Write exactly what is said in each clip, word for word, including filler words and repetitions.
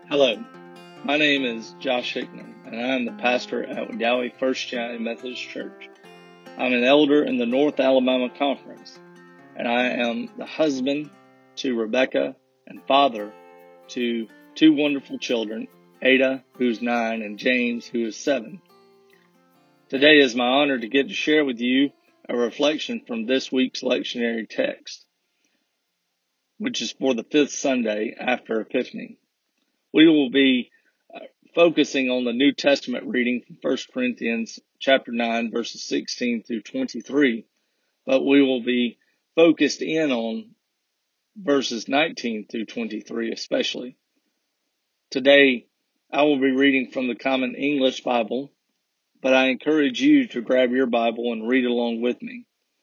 Hello, my name is Josh Hickman, and I am the pastor at Wedowee First United Methodist Church. I'm an elder in the North Alabama Conference, and I am the husband to Rebecca and father to two wonderful children, Ada, who's nine, and James, who is seven. Today is my honor to get to share with you a reflection from this week's lectionary text, which is for the fifth Sunday after Epiphany. We will be uh, focusing on the New Testament reading from First Corinthians chapter nine, verses sixteen through twenty-three, but we will be focused in on verses nineteen through twenty-three especially. Today, I will be reading from the Common English Bible, but I encourage you to grab your Bible and read along with me.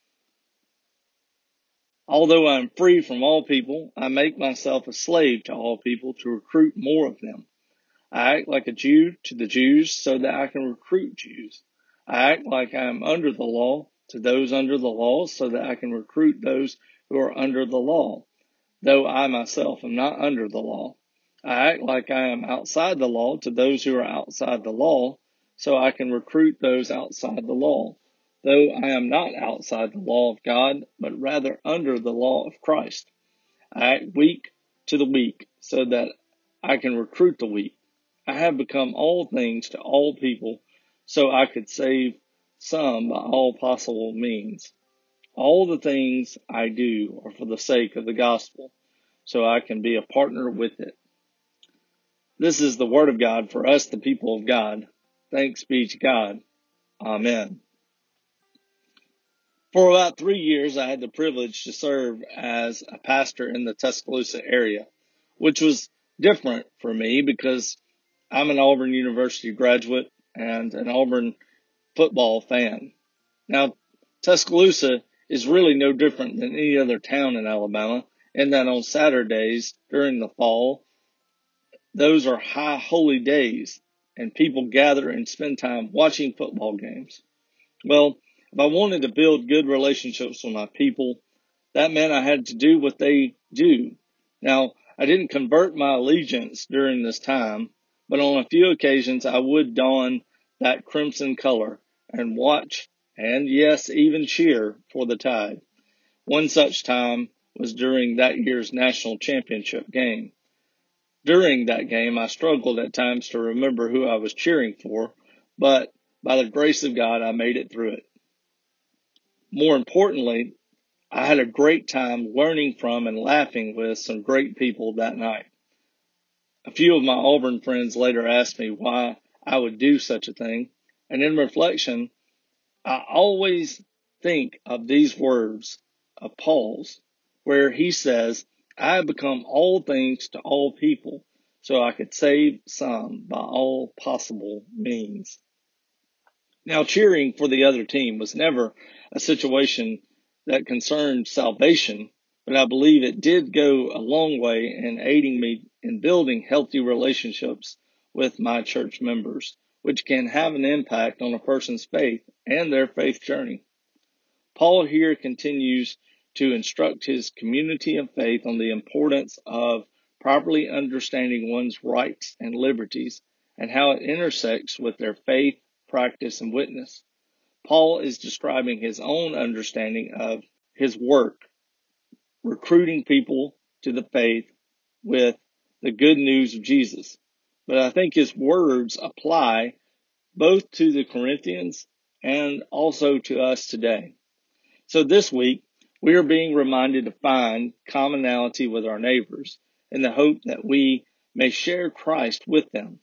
Although I am free from all people, I make myself a slave to all people to recruit more of them. I act like a Jew to the Jews so that I can recruit Jews. I act like I am under the law to those under the law so that I can recruit those who are under the law, though I myself am not under the law. I act like I am outside the law to those who are outside the law so I can recruit those outside the law, though I am not outside the law of God, but rather under the law of Christ. I act weak to the weak so that I can recruit the weak. I have become all things to all people so I could save some by all possible means. All the things I do are for the sake of the gospel, so I can be a partner with it. This is the word of God for us, the people of God. Thanks be to God. Amen. For about three years, I had the privilege to serve as a pastor in the Tuscaloosa area, which was different for me because I'm an Auburn University graduate and an Auburn football fan. Now, Tuscaloosa is really no different than any other town in Alabama, in that on Saturdays during the fall, those are high holy days, and people gather and spend time watching football games. Well, if I wanted to build good relationships with my people, that meant I had to do what they do. Now, I didn't convert my allegiance during this time, but on a few occasions I would don that crimson color and watch and, yes, even cheer for the Tide. One such time was during that year's national championship game. During that game, I struggled at times to remember who I was cheering for, but by the grace of God, I made it through it. More importantly, I had a great time learning from and laughing with some great people that night. A few of my Auburn friends later asked me why I would do such a thing, and in reflection, I always think of these words of Paul's, where he says, I have become all things to all people, so I could save some by all possible means. Now, cheering for the other team was never a situation that concerned salvation, but I believe it did go a long way in aiding me in building healthy relationships with my church members, which can have an impact on a person's faith and their faith journey. Paul here continues to instruct his community of faith on the importance of properly understanding one's rights and liberties and how it intersects with their faith, practice, and witness. Paul is describing his own understanding of his work, recruiting people to the faith with the good news of Jesus. But I think his words apply both to the Corinthians and also to us today. So this week, we are being reminded to find commonality with our neighbors in the hope that we may share Christ with them.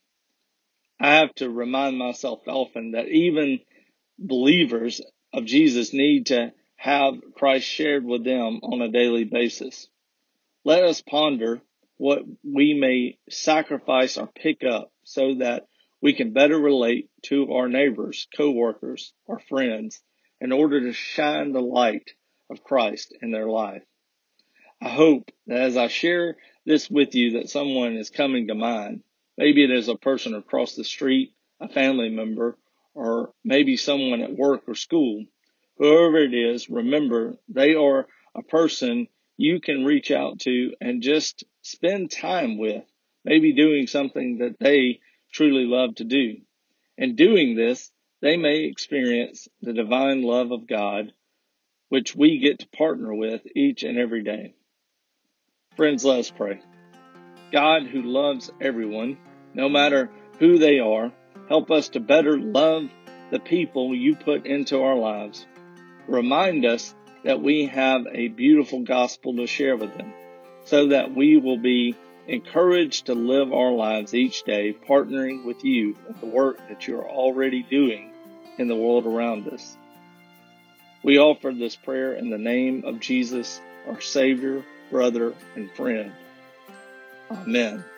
I have to remind myself often that even believers of Jesus need to have Christ shared with them on a daily basis. Let us ponder what we may sacrifice or pick up so that we can better relate to our neighbors, co-workers, or friends in order to shine the light of Christ in their life. I hope that as I share this with you that someone is coming to mind. Maybe it is a person across the street, a family member, or maybe someone at work or school. Whoever it is, remember they are a person you can reach out to and just spend time with may be doing something that they truly love to do. In doing this, they may experience the divine love of God, which we get to partner with each and every day. Friends, let us pray. God, who loves everyone, no matter who they are, help us to better love the people you put into our lives. Remind us that we have a beautiful gospel to share with them, so that we will be encouraged to live our lives each day partnering with you in the work that you are already doing in the world around us. We offer this prayer in the name of Jesus, our Savior, brother, and friend. Amen.